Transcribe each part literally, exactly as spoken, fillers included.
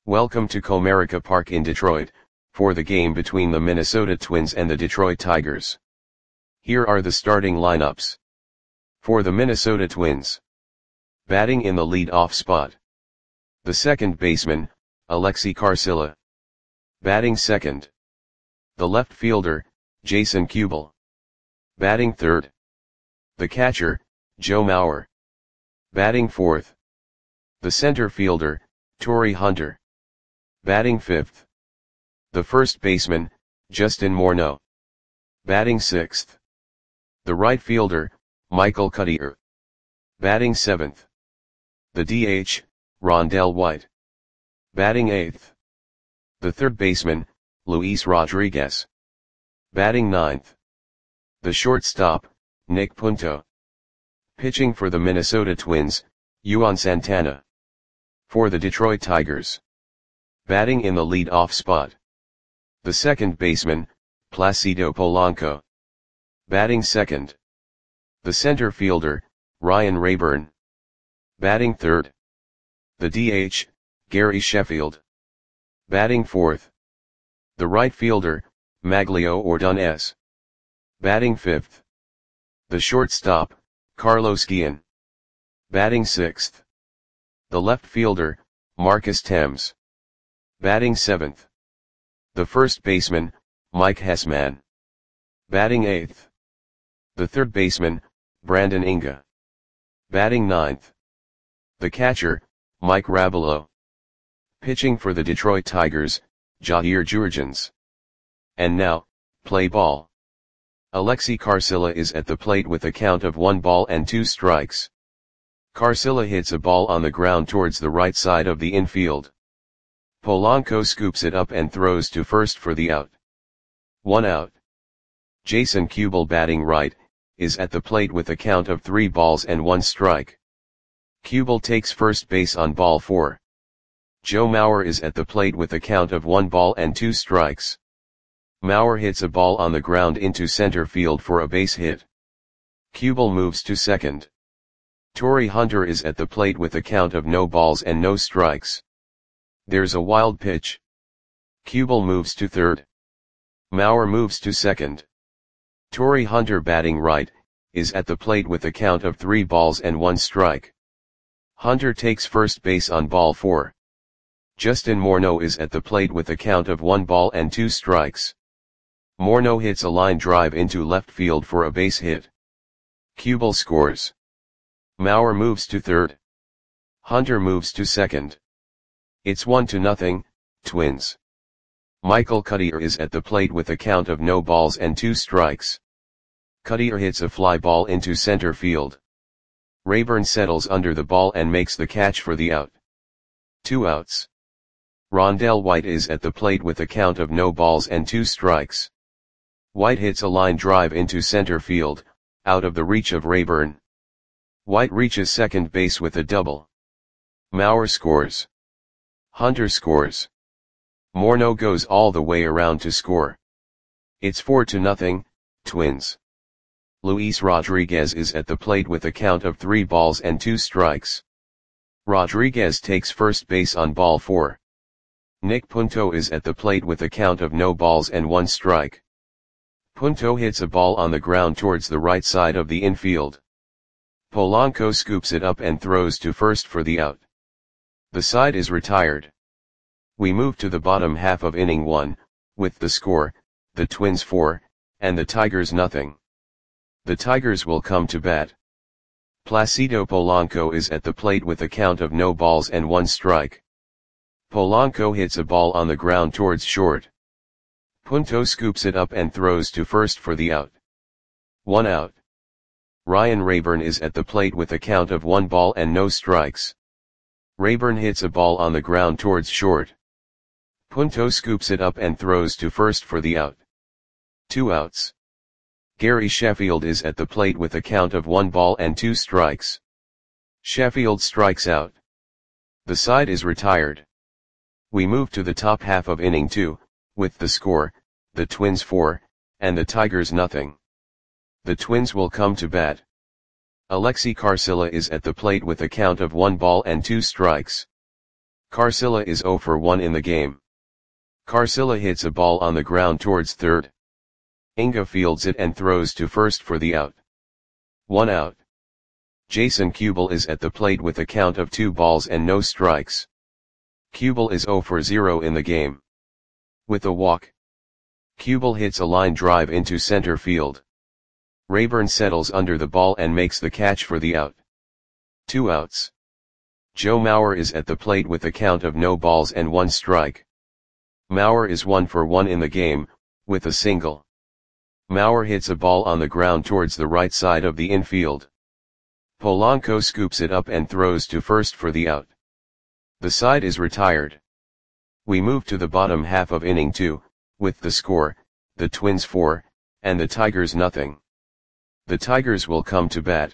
Welcome to Comerica Park in Detroit, for the game between the Minnesota Twins and the Detroit Tigers. Here are the starting lineups. For the Minnesota Twins. Batting in the lead-off spot. The second baseman, Alexei Carcilla. Batting second. The left fielder, Jason Kubel. Batting third. The catcher, Joe Mauer. Batting fourth. The center fielder, Torii Hunter. Batting fifth. The first baseman, Justin Morneau. Batting sixth. The right fielder, Michael Cuddyer. Batting seventh. The D H, Rondell White. Batting eighth. The third baseman, Luis Rodriguez. Batting ninth. The shortstop, Nick Punto. Pitching for the Minnesota Twins, Juan Santana. For the Detroit Tigers. Batting in the lead-off spot. The second baseman, Placido Polanco. Batting second. The center fielder, Ryan Rayburn. Batting third. The D H, Gary Sheffield. Batting fourth. The right fielder, Maglio Ordonez. Batting fifth. The shortstop, Carlos Guillen. Batting sixth. The left fielder, Marcus Thames. Batting seventh. The first baseman, Mike Hessman. Batting eighth. The third baseman, Brandon Inga. Batting ninth. The catcher, Mike Rabelo. Pitching for the Detroit Tigers, Jair Jurrjens. And now, play ball. Alexei Carcilla is at the plate with a count of one ball and two strikes. Carcilla hits a ball on the ground towards the right side of the infield. Polanco scoops it up and throws to first for the out. One out. Jason Kubel, batting right, is at the plate with a count of three balls and one strike. Kubel takes first base on ball four. Joe Mauer is at the plate with a count of one ball and two strikes. Mauer hits a ball on the ground into center field for a base hit. Kubel moves to second. Torii Hunter is at the plate with a count of no balls and no strikes. There's a wild pitch. Kubel moves to third. Mauer moves to second. Torii Hunter, batting right, is at the plate with a count of three balls and one strike. Hunter takes first base on ball four. Justin Morneau is at the plate with a count of one ball and two strikes. Morneau hits a line drive into left field for a base hit. Kubel scores. Mauer moves to third. Hunter moves to second. It's one to nothing, Twins. Michael Cuddyer is at the plate with a count of no balls and two strikes. Cuddyer hits a fly ball into center field. Rayburn settles under the ball and makes the catch for the out. Two outs. Rondell White is at the plate with a count of no balls and two strikes. White hits a line drive into center field, out of the reach of Rayburn. White reaches second base with a double. Mauer scores. Hunter scores. Morneau goes all the way around to score. It's four to nothing, Twins. Luis Rodriguez is at the plate with a count of three balls and two strikes. Rodriguez takes first base on ball four. Nick Punto is at the plate with a count of no balls and one strike. Punto hits a ball on the ground towards the right side of the infield. Polanco scoops it up and throws to first for the out. The side is retired. We move to the bottom half of inning one, with the score, the Twins four, and the Tigers nothing. The Tigers will come to bat. Placido Polanco is at the plate with a count of no balls and one strike. Polanco hits a ball on the ground towards short. Punto scoops it up and throws to first for the out. One out. Ryan Rayburn is at the plate with a count of one ball and no strikes. Rayburn hits a ball on the ground towards short. Punto scoops it up and throws to first for the out. Two outs. Gary Sheffield is at the plate with a count of one ball and two strikes. Sheffield strikes out. The side is retired. We move to the top half of inning two, with the score, the Twins four, and the Tigers nothing. The Twins will come to bat. Alexei Carcilla is at the plate with a count of one ball and two strikes. Carcilla is zero for one in the game. Carcilla hits a ball on the ground towards third. Inga fields it and throws to first for the out. One out. Jason Kubel is at the plate with a count of two balls and no strikes. Kubel is zero for zero in the game. With a walk, Kubel hits a line drive into center field. Rayburn settles under the ball and makes the catch for the out. Two outs. Joe Mauer is at the plate with a count of no balls and one strike. Mauer is one for one in the game, with a single. Mauer hits a ball on the ground towards the right side of the infield. Polanco scoops it up and throws to first for the out. The side is retired. We move to the bottom half of inning two, with the score, the Twins four, and the Tigers nothing. The Tigers will come to bat.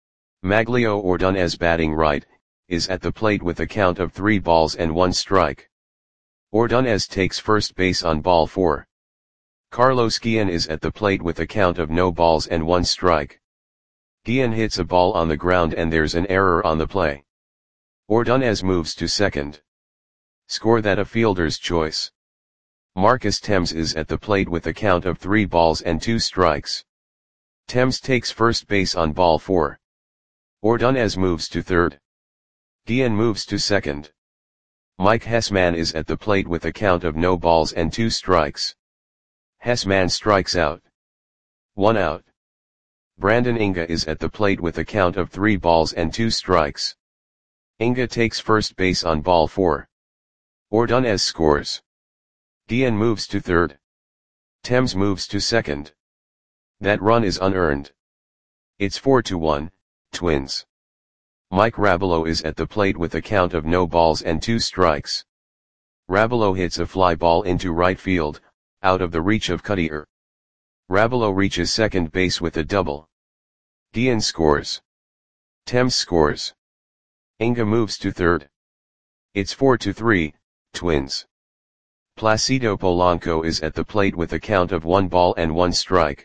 Maglio Ordonez batting right, is at the plate with a count of three balls and one strike. Ordonez takes first base on ball four. Carlos Guillen is at the plate with a count of no balls and one strike. Guillen hits a ball on the ground and there's an error on the play. Ordonez moves to second. Score that a fielder's choice. Marcus Thames is at the plate with a count of three balls and two strikes. Thames takes first base on ball four. Ordonez moves to third. Guillen moves to second. Mike Hessman is at the plate with a count of no balls and two strikes. Hessman strikes out. One out. Brandon Inga is at the plate with a count of three balls and two strikes. Inga takes first base on ball four. Ordonez scores. Guillen moves to third. Thames moves to second. That run is unearned. It's four to one, Twins. Mike Rabelo is at the plate with a count of no balls and two strikes. Rabelo hits a fly ball into right field, out of the reach of Cutter. Rabelo reaches second base with a double. Guillen scores. Thames scores. Inga moves to third. It's four to three, Twins. Placido Polanco is at the plate with a count of one ball and one strike.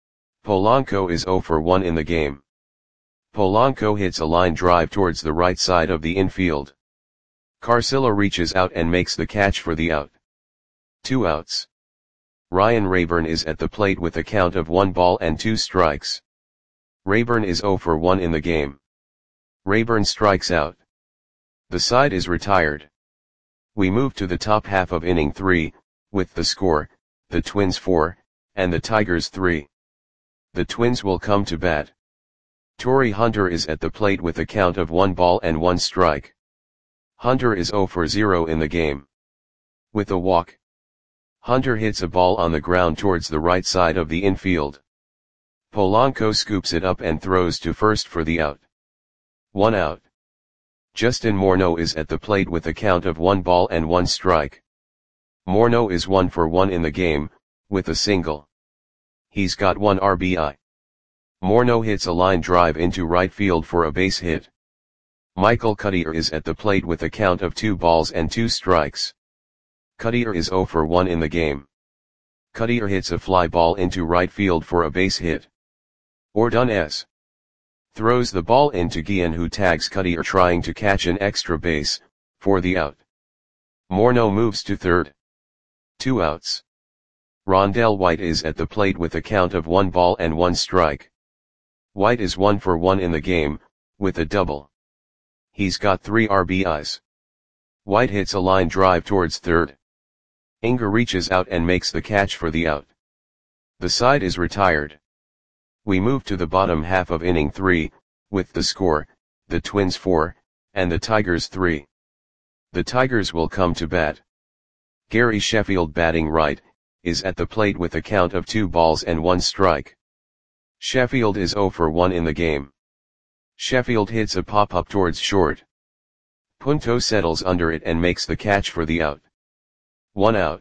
Polanco is zero for one in the game. Polanco hits a line drive towards the right side of the infield. Carcilla reaches out and makes the catch for the out. Two outs. Ryan Rayburn is at the plate with a count of one ball and two strikes. Rayburn is zero for one in the game. Rayburn strikes out. The side is retired. We move to the top half of inning three, with the score, the Twins four, and the Tigers three. The Twins will come to bat. Torrey Hunter is at the plate with a count of one ball and one strike. Hunter is zero for zero in the game. With a walk, Hunter hits a ball on the ground towards the right side of the infield. Polanco scoops it up and throws to first for the out. One out. Justin Morneau is at the plate with a count of one ball and one strike. Morneau is one for one in the game, with a single. He's got one R B I. Morneau hits a line drive into right field for a base hit. Michael Cutter is at the plate with a count of two balls and two strikes. Cutter is zero for one in the game. Cutter hits a fly ball into right field for a base hit. Ordonez throws the ball into Guillen, who tags Cutter trying to catch an extra base, for the out. Morneau moves to third. Two outs. Rondell White is at the plate with a count of one ball and one strike. White is one for one in the game, with a double. He's got three R B Is. White hits a line drive towards third. Inga reaches out and makes the catch for the out. The side is retired. We move to the bottom half of inning three, with the score, the Twins four, and the Tigers three. The Tigers will come to bat. Gary Sheffield batting right, is at the plate with a count of two balls and one strike. Sheffield is zero for one in the game. Sheffield hits a pop-up towards short. Punto settles under it and makes the catch for the out. One out.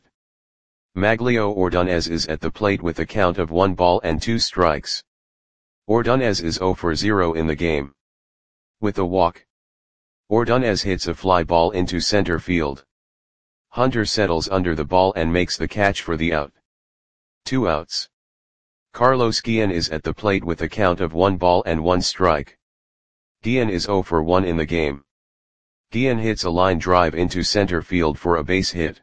Maglio Ordonez is at the plate with a count of one ball and two strikes. Ordonez is zero for zero in the game. With a walk, Ordonez hits a fly ball into center field. Hunter settles under the ball and makes the catch for the out. Two outs. Carlos Guillen is at the plate with a count of one ball and one strike. Guillen is zero for one in the game. Guillen hits a line drive into center field for a base hit.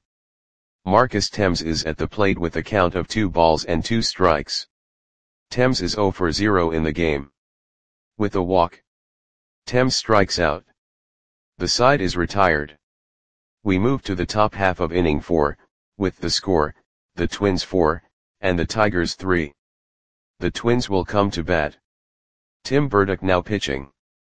Marcus Thames is at the plate with a count of two balls and two strikes. Thames is zero for zero in the game. With a walk, Thames strikes out. The side is retired. We move to the top half of inning four, with the score, the Twins four, and the Tigers three. The Twins will come to bat. Tim Burdick now pitching.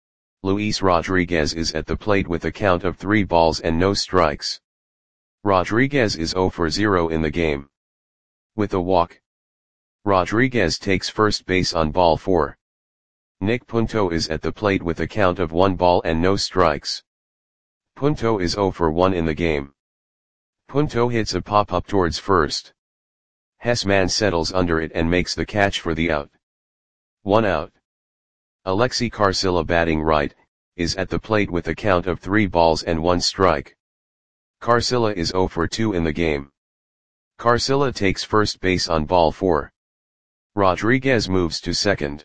Luis Rodriguez is at the plate with a count of three balls and no strikes. Rodriguez is zero for zero in the game. With a walk, Rodriguez takes first base on ball four. Nick Punto is at the plate with a count of one ball and no strikes. Punto is zero for one in the game. Punto hits a pop-up towards first. Hessman settles under it and makes the catch for the out. One out. Alexi Carcilla, batting right, is at the plate with a count of three balls and one strike. Carcilla is zero for two in the game. Carcilla takes first base on ball four. Rodriguez moves to second.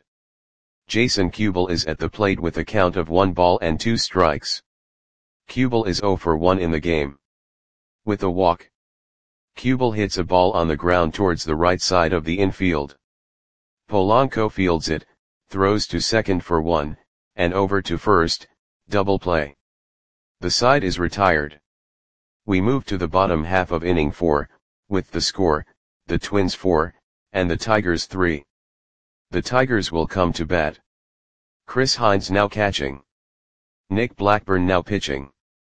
Jason Kubel is at the plate with a count of one ball and two strikes. Kubel is zero for one in the game. With a walk, Kubel hits a ball on the ground towards the right side of the infield. Polanco fields it, throws to second for one, and over to first, double play. The side is retired. We move to the bottom half of inning four, with the score, the Twins four, and the Tigers three. The Tigers will come to bat. Chris Hines now catching. Nick Blackburn now pitching.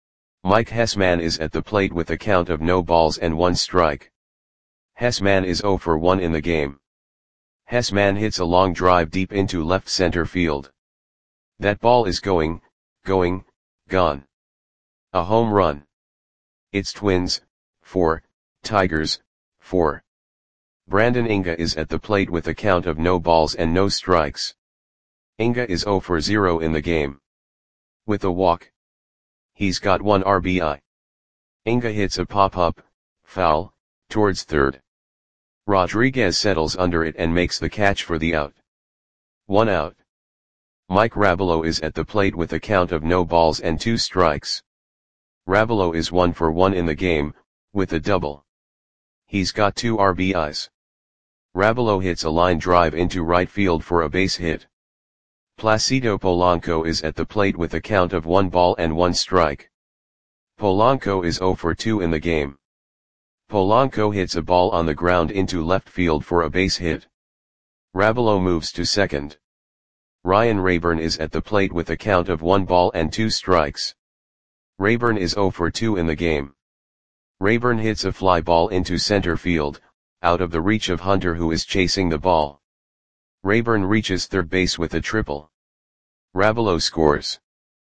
Mike Hessman is at the plate with a count of no balls and one strike. Hessman is zero for one in the game. Hessman hits a long drive deep into left center field. That ball is going, going, gone. A home run. It's Twins, four, Tigers, four. Brandon Inga is at the plate with a count of no balls and no strikes. Inga is zero for zero in the game. With a walk, he's got one R B I. Inga hits a pop-up, foul, towards third. Rodriguez settles under it and makes the catch for the out. One out. Mike Rabelo is at the plate with a count of no balls and two strikes. Rabelo is one for one in the game, with a double. He's got two R B Is. Rabelo hits a line drive into right field for a base hit. Placido Polanco is at the plate with a count of one ball and one strike. Polanco is zero for two in the game. Polanco hits a ball on the ground into left field for a base hit. Rabelo moves to second. Ryan Rayburn is at the plate with a count of one ball and two strikes. Rayburn is zero for two in the game. Rayburn hits a fly ball into center field, out of the reach of Hunter, who is chasing the ball. Rayburn reaches third base with a triple. Rabelo scores.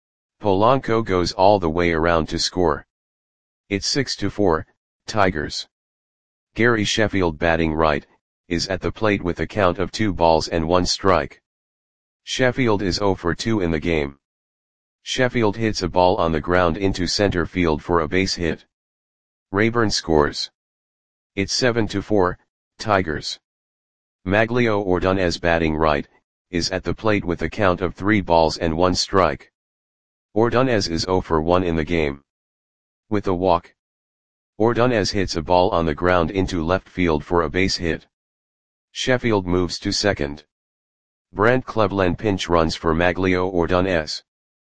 Polanco goes all the way around to score. It's six to four, Tigers. Gary Sheffield, batting right, is at the plate with a count of two balls and one strike. Sheffield is zero for two in the game. Sheffield hits a ball on the ground into center field for a base hit. Rayburn scores. It's seven to four, Tigers. Maglio Ordonez, batting right, is at the plate with a count of three balls and one strike. Ordonez is zero for one in the game. With a walk, Ordonez hits a ball on the ground into left field for a base hit. Sheffield moves to second. Brent Cleveland pinch runs for Maglio Ordonez.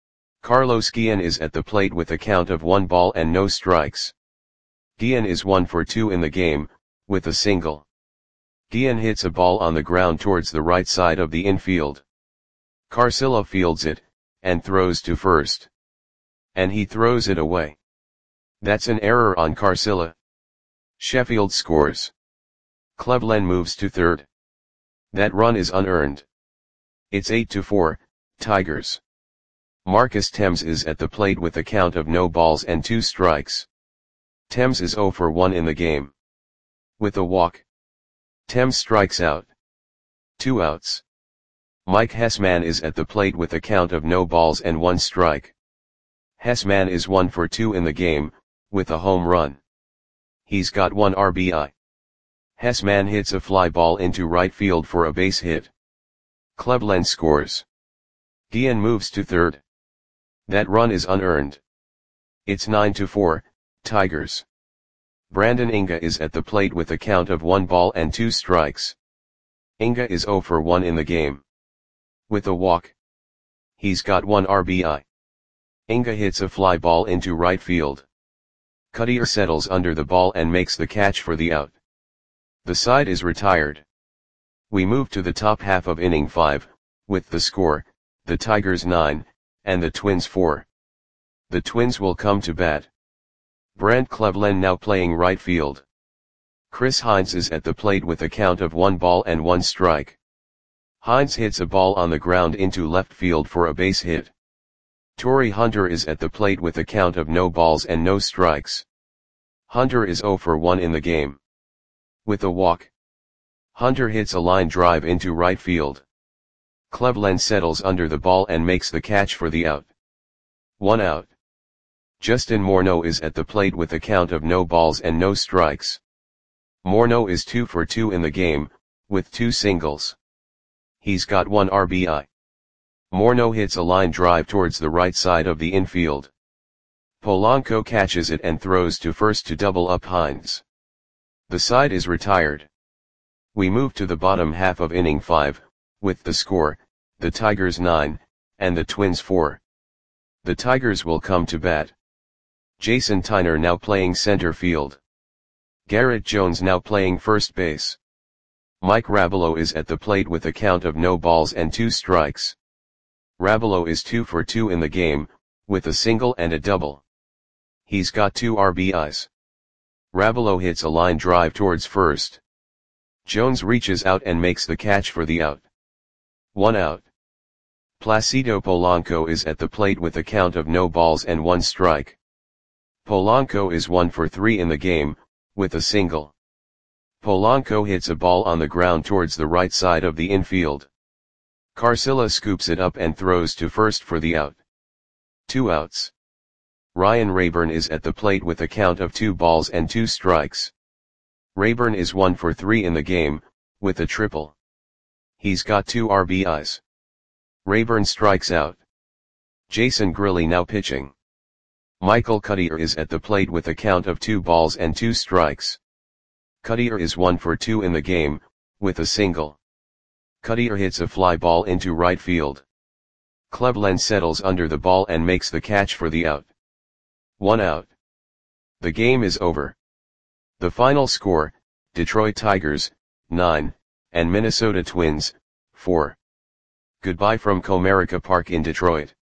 Carlos Guillen is at the plate with a count of one ball and no strikes. Guillen is one for two in the game, with a single. Guillen hits a ball on the ground towards the right side of the infield. Carcilla fields it, and throws to first. And he throws it away. That's an error on Carcilla. Sheffield scores. Cleveland moves to third. That run is unearned. It's eight to four, Tigers. Marcus Thames is at the plate with a count of no balls and two strikes. Thames is zero for one in the game. With a walk, Thames strikes out. Two outs. Mike Hessman is at the plate with a count of no balls and one strike. Hessman is one for two in the game, with a home run. He's got one R B I. Hessman hits a fly ball into right field for a base hit. Cleveland scores. Guillen moves to third. That run is unearned. It's nine to four, Tigers. Brandon Inga is at the plate with a count of one ball and two strikes. Inga is zero for one in the game. With a walk. He's got one R B I. Inga hits a fly ball into right field. Cuddyer settles under the ball and makes the catch for the out. The side is retired. We move to the top half of inning five, with the score, the Tigers nine, and the Twins four. The Twins will come to bat. Brant Cleveland now playing right field. Chris Hines is at the plate with a count of one ball and one strike. Hines hits a ball on the ground into left field for a base hit. Torii Hunter is at the plate with a count of no balls and no strikes. Hunter is zero for one in the game. With a walk. Hunter hits a line drive into right field. Cleveland settles under the ball and makes the catch for the out. One out. Justin Morneau is at the plate with a count of no balls and no strikes. Morneau is two for two in the game, with two singles. He's got one R B I. Morneau hits a line drive towards the right side of the infield. Polanco catches it and throws to first to double up Hines. The side is retired. We move to the bottom half of inning five, with the score, the Tigers nine, and the Twins four. The Tigers will come to bat. Jason Tyner now playing center field. Garrett Jones now playing first base. Mike Rabelo is at the plate with a count of no balls and two strikes. Rabelo is two for two in the game, with a single and a double. He's got two R B Is. Rabelo hits a line drive towards first. Jones reaches out and makes the catch for the out. One out. Placido Polanco is at the plate with a count of no balls and one strike. Polanco is one for three in the game, with a single. Polanco hits a ball on the ground towards the right side of the infield. Carcilla scoops it up and throws to first for the out. Two outs. Ryan Rayburn is at the plate with a count of two balls and two strikes. Rayburn is one for three in the game, with a triple. He's got two R B Is. Rayburn strikes out. Jason Grilli now pitching. Michael Cuddyer is at the plate with a count of two balls and two strikes. Cuddyer is one for two in the game, with a single. Cuddyer hits a fly ball into right field. Cleveland settles under the ball and makes the catch for the out. One out. The game is over. The final score, Detroit Tigers, nine, and Minnesota Twins, four. Goodbye from Comerica Park in Detroit.